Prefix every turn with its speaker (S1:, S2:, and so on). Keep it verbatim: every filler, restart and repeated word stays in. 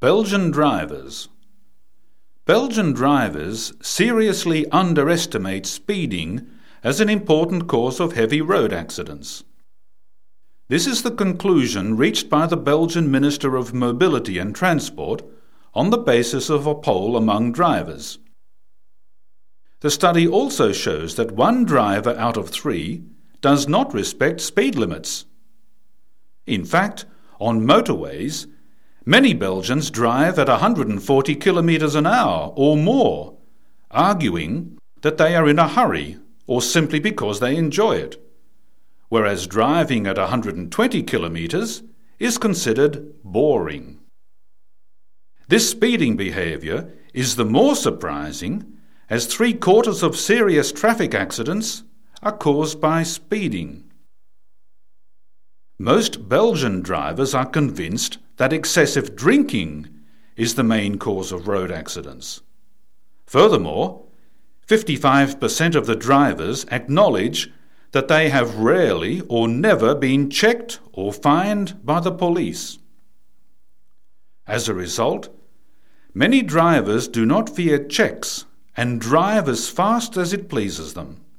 S1: Belgian drivers. Belgian drivers seriously underestimate speeding as an important cause of heavy road accidents. This is the conclusion reached by the Belgian Minister of Mobility and Transport on the basis of a poll among drivers. The study also shows that one driver out of three does not respect speed limits. In fact, on motorways, many Belgians drive at one hundred forty kilometers an hour or more, arguing that they are in a hurry or simply because they enjoy it, whereas driving at one hundred twenty kilometers is considered boring. This speeding behaviour is the more surprising as three-quarters of serious traffic accidents are caused by speeding. Most Belgian drivers are convinced that excessive drinking is the main cause of road accidents. Furthermore, fifty-five percent of the drivers acknowledge that they have rarely or never been checked or fined by the police. As a result, many drivers do not fear checks and drive as fast as it pleases them.